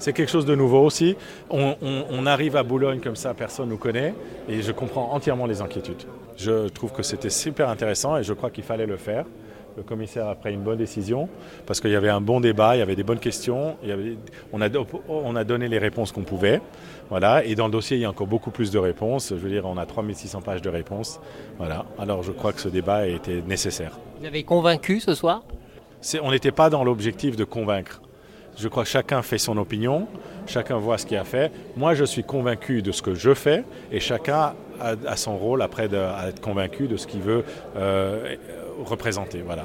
C'est quelque chose de nouveau aussi. On arrive à Boulogne comme ça, personne ne nous connaît et je comprends entièrement les inquiétudes. Je trouve que c'était super intéressant et je crois qu'il fallait le faire. Le commissaire a pris une bonne décision parce qu'il y avait un bon débat, il y avait des bonnes questions, on a donné les réponses qu'on pouvait. Voilà. Et dans le dossier, il y a encore beaucoup plus de réponses. Je veux dire, on a 3600 pages de réponses. Voilà. Alors je crois que ce débat était nécessaire. Vous avez convaincu ce soir ? On n'était pas dans l'objectif de convaincre. Je crois que chacun fait son opinion, chacun voit ce qu'il a fait. Moi, je suis convaincu de ce que je fais et chacun a son rôle après d'être convaincu de ce qu'il veut représenter. Voilà.